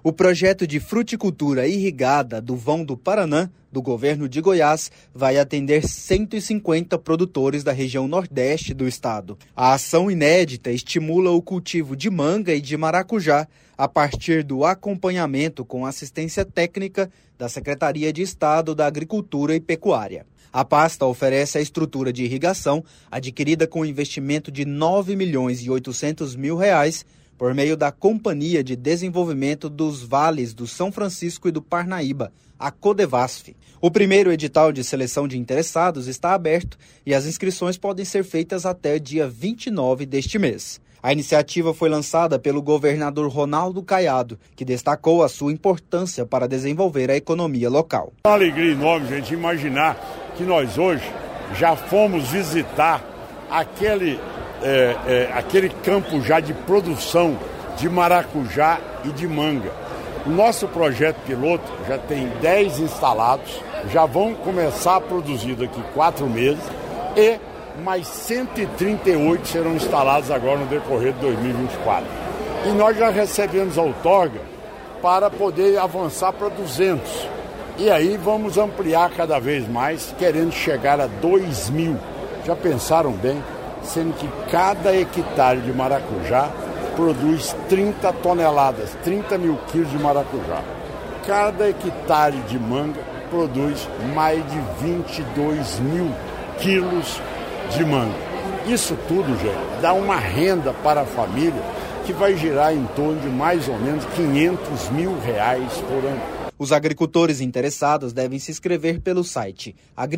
O projeto de fruticultura irrigada do Vão do Paraná, do governo de Goiás, vai atender 150 produtores da região nordeste do estado. A ação inédita estimula o cultivo de manga e de maracujá a partir do acompanhamento com assistência técnica da Secretaria de Estado da Agricultura e Pecuária. A pasta oferece a estrutura de irrigação adquirida com investimento de R$ 9.800.000 por meio da Companhia de Desenvolvimento dos Vales do São Francisco e do Parnaíba, a Codevasf. O primeiro edital de seleção de interessados está aberto e as inscrições podem ser feitas até dia 29 deste mês. A iniciativa foi lançada pelo governador Ronaldo Caiado, que destacou a sua importância para desenvolver a economia local. É uma alegria enorme, gente, imaginar que nós hoje já fomos visitar aquele campo já de produção de maracujá e de manga. O nosso projeto piloto já tem 10 instalados, já vão começar a produzir daqui 4 meses e mais 138 serão instalados agora no decorrer de 2024. E nós já recebemos a outorga para poder avançar para 200. E aí vamos ampliar cada vez mais, querendo chegar a 2.000. Já pensaram bem? Sendo que cada hectare de maracujá produz 30 toneladas, 30 mil quilos de maracujá. Cada hectare de manga produz mais de 22 mil quilos de manga. Isso tudo, gente, dá uma renda para a família que vai girar em torno de mais ou menos R$500 mil por ano. Os agricultores interessados devem se inscrever pelo site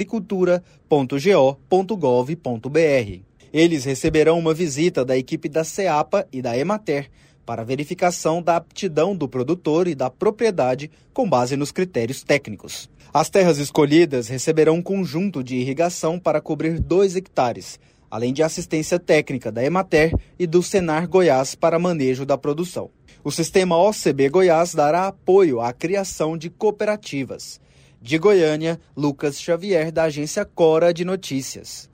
agricultura.go.gov.br. Eles receberão uma visita da equipe da CEAPA e da Emater para verificação da aptidão do produtor e da propriedade com base nos critérios técnicos. As terras escolhidas receberão um conjunto de irrigação para cobrir 2 hectares, além de assistência técnica da Emater e do Senar Goiás para manejo da produção. O sistema OCB Goiás dará apoio à criação de cooperativas. De Goiânia, Lucas Xavier, da agência Cora de Notícias.